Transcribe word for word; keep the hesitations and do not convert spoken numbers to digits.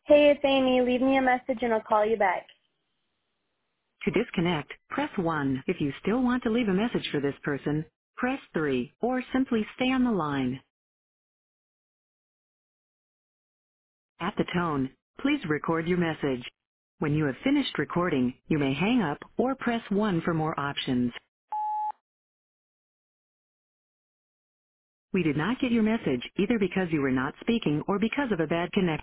Hey, it's Amy. Leave me a message and I'll call you back. To disconnect, press one. If you still want to leave a message for this person, press three, or simply stay on the line. At the tone, please record your message. When you have finished recording, you may hang up or press one for more options. We did not get your message either because you were not speaking or because of a bad connection.